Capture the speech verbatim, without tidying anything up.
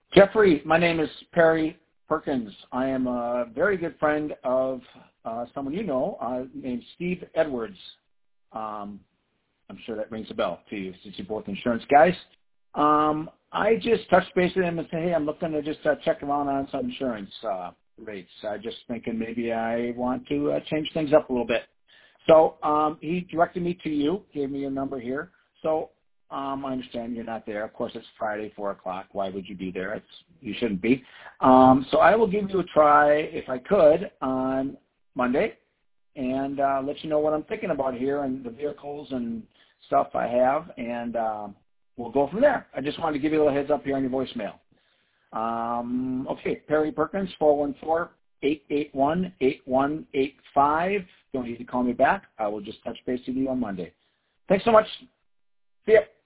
Jeffrey, my name is Perry Perkins. I am a very good friend of uh, someone you know uh, named Steve Edwards. Um, I'm sure that rings a bell to you since you're both insurance guys. Um, I just touched base with him and said, hey, I'm looking to just uh, check around on some insurance uh, rates. I just thinking maybe I want to uh, change things up a little bit. So um, he directed me to you, gave me a number here. So um, I understand you're not there. Of course, it's Friday, four o'clock. Why would you be there? It's, you shouldn't be. Um, so I will give you a try, if I could, on Monday and uh, let you know what I'm thinking about here and the vehicles and stuff I have, and uh, we'll go from there. I just wanted to give you a little heads up here on your voicemail. Um, okay, Perry Perkins, four one four, eight eight one, eight one eight five. Don't need to call me back. I will just touch base with you on Monday. Thanks so much. See ya.